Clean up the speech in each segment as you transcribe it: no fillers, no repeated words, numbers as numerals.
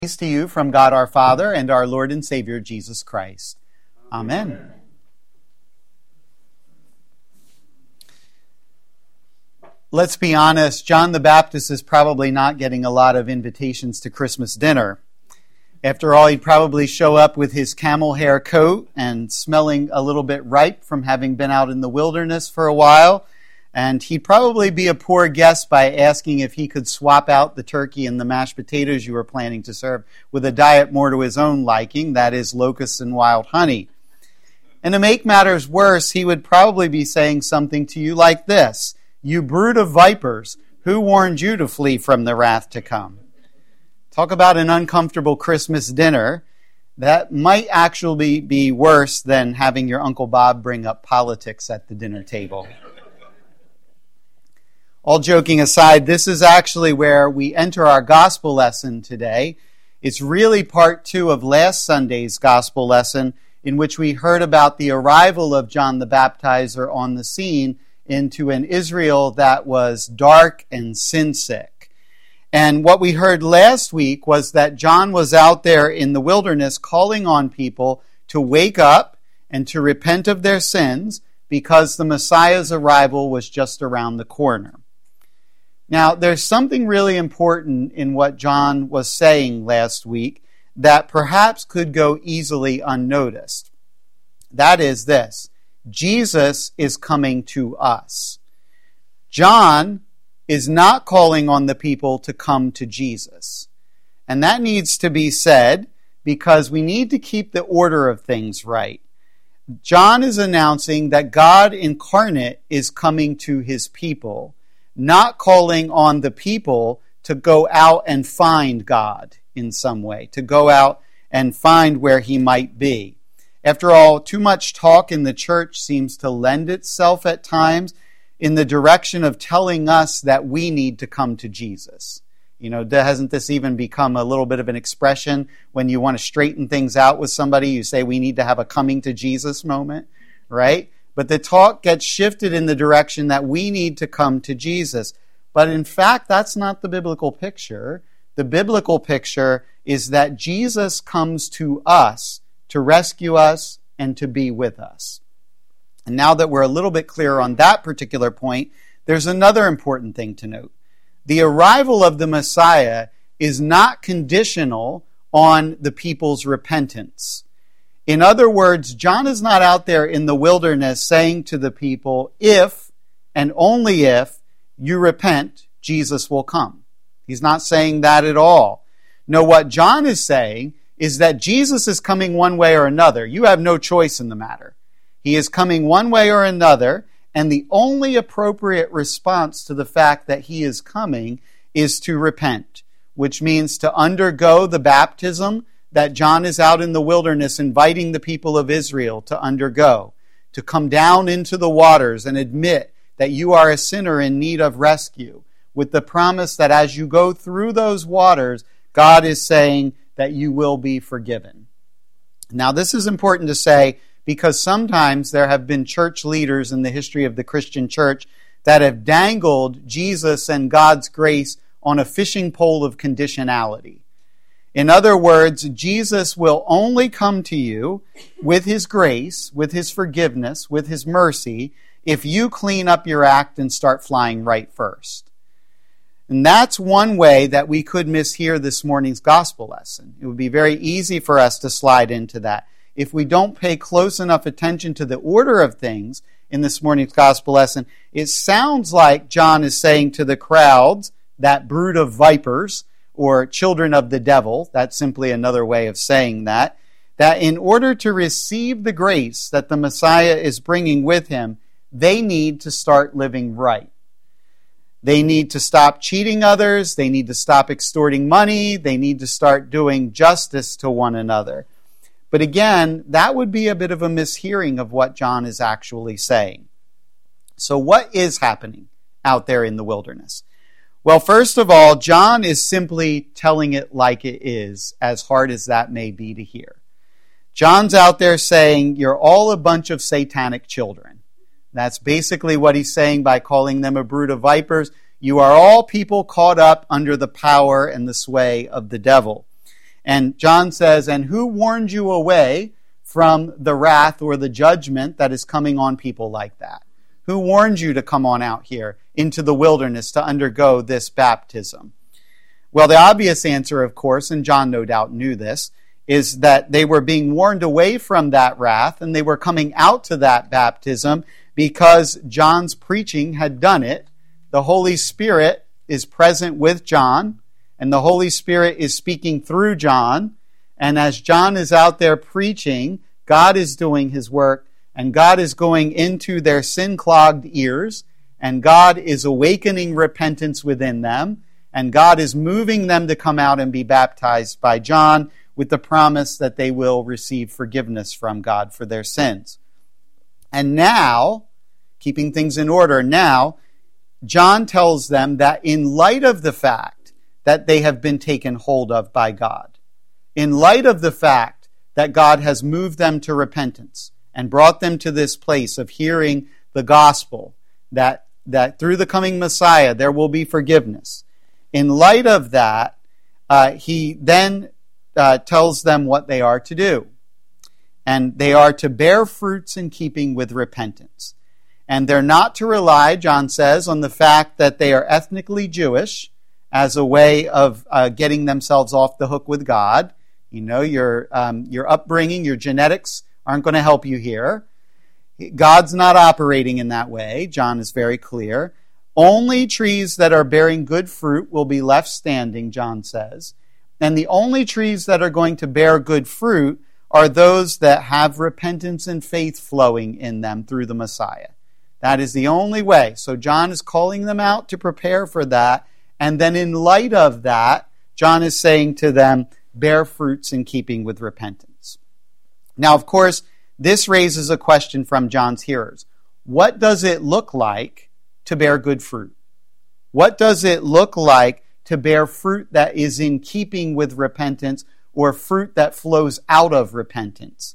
Peace to you from God our Father and our Lord and Savior Jesus Christ. Amen. Let's be honest, John the Baptist is probably not getting a lot of invitations to Christmas dinner. After all, he'd probably show up with his camel hair coat and smelling a little bit ripe from having been out in the wilderness for a while. And he'd probably be a poor guest by asking if he could swap out the turkey and the mashed potatoes you were planning to serve with a diet more to his own liking, that is, locusts and wild honey. And to make matters worse, he would probably be saying something to you like this: "You brood of vipers, who warned you to flee from the wrath to come?" Talk about an uncomfortable Christmas dinner. That might actually be worse than having your Uncle Bob bring up politics at the dinner table. All joking aside, this is actually where we enter our gospel lesson today. It's really part 2 of last Sunday's gospel lesson, in which we heard about the arrival of John the Baptizer on the scene into an Israel that was dark and sin-sick. And what we heard last week was that John was out there in the wilderness calling on people to wake up and to repent of their sins because the Messiah's arrival was just around the corner. Now, there's something really important in what John was saying last week that perhaps could go easily unnoticed. That is this: Jesus is coming to us. John is not calling on the people to come to Jesus. And that needs to be said because we need to keep the order of things right. John is announcing that God incarnate is coming to his people, not calling on the people to go out and find God in some way, to go out and find where he might be. After all, too much talk in the church seems to lend itself at times in the direction of telling us that we need to come to Jesus. You know, hasn't this even become a little bit of an expression when you want to straighten things out with somebody? You say we need to have a coming to Jesus moment, right? But the talk gets shifted in the direction that we need to come to Jesus. But in fact, that's not the biblical picture. The biblical picture is that Jesus comes to us to rescue us and to be with us. And now that we're a little bit clearer on that particular point, there's another important thing to note. The arrival of the Messiah is not conditional on the people's repentance. In other words, John is not out there in the wilderness saying to the people, if and only if you repent, Jesus will come. He's not saying that at all. No, what John is saying is that Jesus is coming one way or another. You have no choice in the matter. He is coming one way or another, and the only appropriate response to the fact that he is coming is to repent, which means to undergo the baptism that John is out in the wilderness inviting the people of Israel to undergo, to come down into the waters and admit that you are a sinner in need of rescue, with the promise that as you go through those waters, God is saying that you will be forgiven. Now, this is important to say because sometimes there have been church leaders in the history of the Christian church that have dangled Jesus and God's grace on a fishing pole of conditionality. In other words, Jesus will only come to you with his grace, with his forgiveness, with his mercy, if you clean up your act and start flying right first. And that's one way that we could mishear this morning's gospel lesson. It would be very easy for us to slide into that. If we don't pay close enough attention to the order of things in this morning's gospel lesson, it sounds like John is saying to the crowds, that brood of vipers, or children of the devil, that's simply another way of saying that in order to receive the grace that the Messiah is bringing with him, they need to start living right. They need to stop cheating others, they need to stop extorting money, they need to start doing justice to one another. But again, that would be a bit of a mishearing of what John is actually saying. So what is happening out there in the wilderness? Well, first of all, John is simply telling it like it is, as hard as that may be to hear. John's out there saying, you're all a bunch of satanic children. That's basically what he's saying by calling them a brood of vipers. You are all people caught up under the power and the sway of the devil. And John says, and who warned you away from the wrath or the judgment that is coming on people like that? Who warned you to come on out here into the wilderness to undergo this baptism? Well, the obvious answer, of course, and John no doubt knew this, is that they were being warned away from that wrath and they were coming out to that baptism because John's preaching had done it. The Holy Spirit is present with John, and the Holy Spirit is speaking through John. And as John is out there preaching, God is doing his work, and God is going into their sin-clogged ears, and God is awakening repentance within them, and God is moving them to come out and be baptized by John with the promise that they will receive forgiveness from God for their sins. And now, keeping things in order, now, John tells them that in light of the fact that they have been taken hold of by God, in light of the fact that God has moved them to repentance and brought them to this place of hearing the gospel, that through the coming Messiah there will be forgiveness. In light of that, he then tells them what they are to do. And they are to bear fruits in keeping with repentance. And they're not to rely, John says, on the fact that they are ethnically Jewish as a way of getting themselves off the hook with God. You know, your upbringing, your genetics aren't going to help you here. God's not operating in that way. John is very clear. Only trees that are bearing good fruit will be left standing, John says. And the only trees that are going to bear good fruit are those that have repentance and faith flowing in them through the Messiah. That is the only way. So John is calling them out to prepare for that. And then in light of that, John is saying to them, bear fruits in keeping with repentance. Now, of course, this raises a question from John's hearers. What does it look like to bear good fruit? What does it look like to bear fruit that is in keeping with repentance, or fruit that flows out of repentance?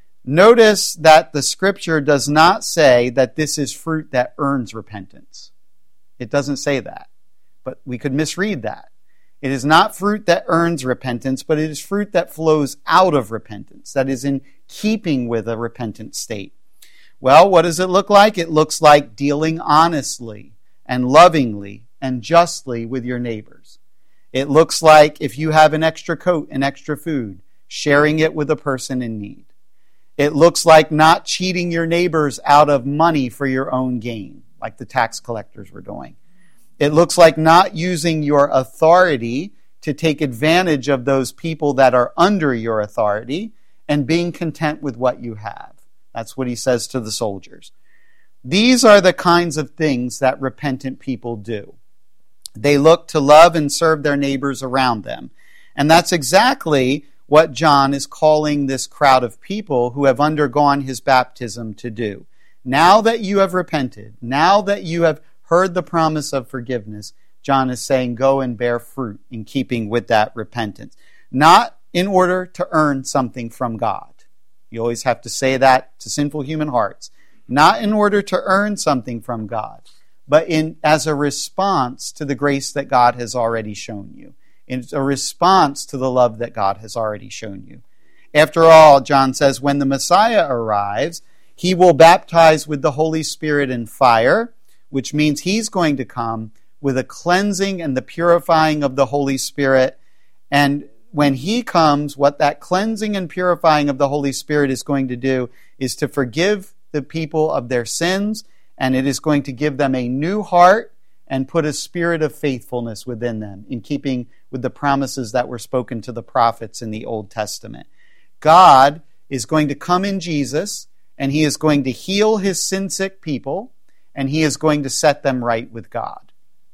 Notice that the scripture does not say that this is fruit that earns repentance. It doesn't say that, but we could misread that. It is not fruit that earns repentance, but it is fruit that flows out of repentance, that is in keeping with a repentant state. Well, what does it look like? It looks like dealing honestly and lovingly and justly with your neighbors. It looks like if you have an extra coat and extra food, sharing it with a person in need. It looks like not cheating your neighbors out of money for your own gain, like the tax collectors were doing. It looks like not using your authority to take advantage of those people that are under your authority and being content with what you have. That's what he says to the soldiers. These are the kinds of things that repentant people do. They look to love and serve their neighbors around them. And that's exactly what John is calling this crowd of people who have undergone his baptism to do. Now that you have repented, now that you have heard the promise of forgiveness, John is saying, go and bear fruit in keeping with that repentance. Not in order to earn something from God. You always have to say that to sinful human hearts. Not in order to earn something from God, but as a response to the grace that God has already shown you. It's a response to the love that God has already shown you. After all, John says, when the Messiah arrives, he will baptize with the Holy Spirit and fire, which means he's going to come with a cleansing and the purifying of the Holy Spirit. And when he comes, what that cleansing and purifying of the Holy Spirit is going to do is to forgive the people of their sins, and it is going to give them a new heart and put a spirit of faithfulness within them, in keeping with the promises that were spoken to the prophets in the Old Testament. God is going to come in Jesus, and he is going to heal his sin-sick people, and he is going to set them right with God.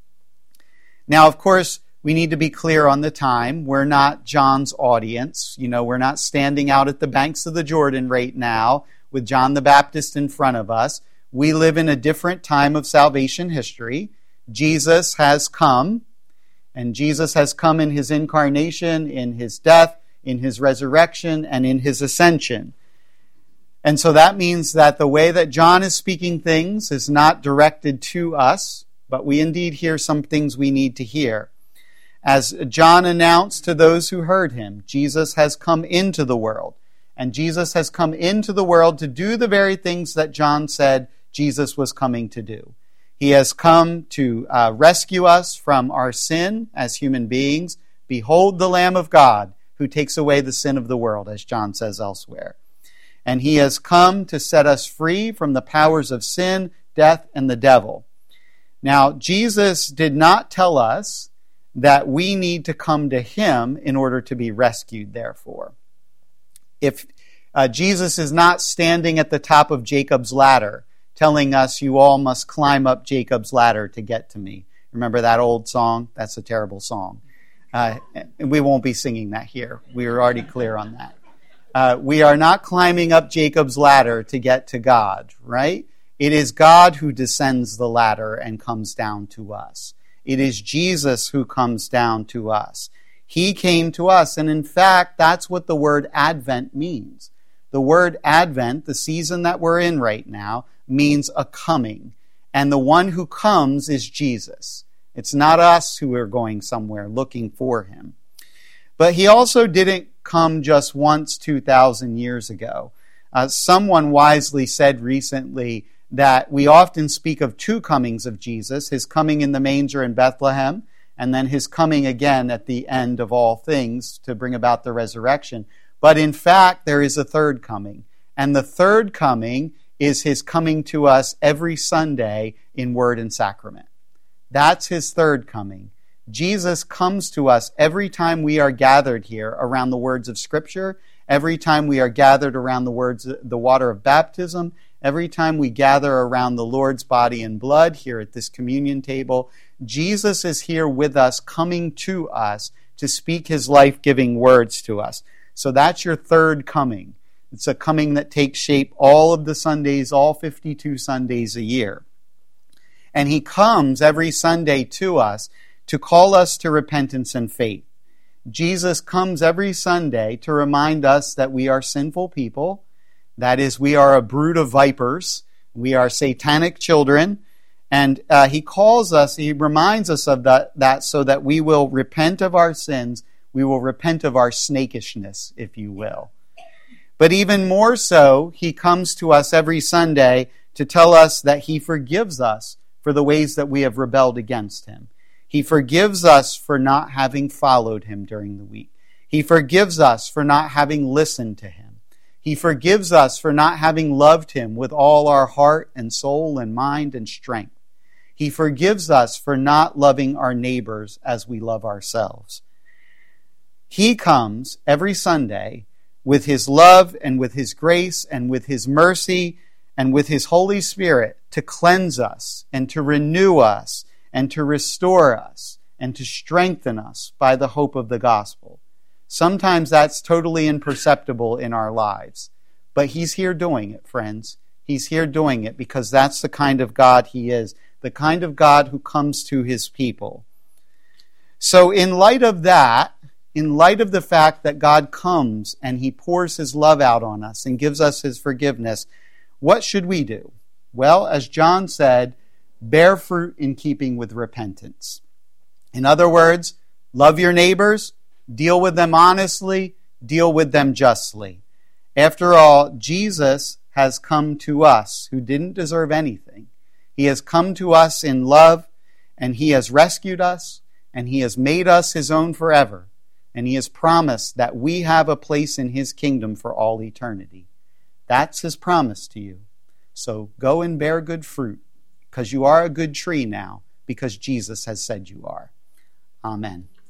Now, of course, we need to be clear on the time. We're not John's audience. We're not standing out at the banks of the Jordan right now with John the Baptist in front of us. We live in a different time of salvation history. Jesus has come, and Jesus has come in his incarnation, in his death, in his resurrection, and in his ascension. And so that means that the way that John is speaking things is not directed to us, but we indeed hear some things we need to hear. As John announced to those who heard him, Jesus has come into the world. And Jesus has come into the world to do the very things that John said Jesus was coming to do. He has come to rescue us from our sin as human beings. Behold the Lamb of God who takes away the sin of the world, as John says elsewhere. And he has come to set us free from the powers of sin, death, and the devil. Now, Jesus did not tell us that we need to come to him in order to be rescued, therefore. If Jesus is not standing at the top of Jacob's ladder, telling us you all must climb up Jacob's ladder to get to me. Remember that old song? That's a terrible song. We won't be singing that here. We are already clear on that. We are not climbing up Jacob's ladder to get to God, right? It is God who descends the ladder and comes down to us. It is Jesus who comes down to us. He came to us, and in fact, that's what the word Advent means. The word Advent, the season that we're in right now, means a coming. And the one who comes is Jesus. It's not us who are going somewhere looking for him. But he also didn't come just once 2,000 years ago. Someone wisely said recently that we often speak of two comings of Jesus, his coming in the manger in Bethlehem, and then his coming again at the end of all things to bring about the resurrection. But in fact, there is a third coming. And the third coming is his coming to us every Sunday in word and sacrament. That's his third coming. Jesus comes to us every time we are gathered here around the words of Scripture, every time we are gathered around the water of baptism, every time we gather around the Lord's body and blood here at this communion table. Jesus is here with us, coming to us to speak his life-giving words to us. So that's your third coming. It's a coming that takes shape all of the Sundays, all 52 Sundays a year. And he comes every Sunday to us to call us to repentance and faith. Jesus comes every Sunday to remind us that we are sinful people. That is, we are a brood of vipers. We are satanic children. And he calls us, he reminds us of that so that we will repent of our sins. We will repent of our snakishness, if you will. But even more so, he comes to us every Sunday to tell us that he forgives us for the ways that we have rebelled against him. He forgives us for not having followed him during the week. He forgives us for not having listened to him. He forgives us for not having loved him with all our heart and soul and mind and strength. He forgives us for not loving our neighbors as we love ourselves. He comes every Sunday with his love and with his grace and with his mercy and with his Holy Spirit to cleanse us and to renew us and to restore us and to strengthen us by the hope of the gospel. Sometimes that's totally imperceptible in our lives, but he's here doing it, friends. He's here doing it because that's the kind of God he is, the kind of God who comes to his people. So in light of that, in light of the fact that God comes and he pours his love out on us and gives us his forgiveness, what should we do? Well, as John said, bear fruit in keeping with repentance. In other words, love your neighbors, deal with them honestly, deal with them justly. After all, Jesus has come to us who didn't deserve anything. He has come to us in love, and he has rescued us, and he has made us his own forever. And he has promised that we have a place in his kingdom for all eternity. That's his promise to you. So go and bear good fruit, because you are a good tree now, because Jesus has said you are. Amen.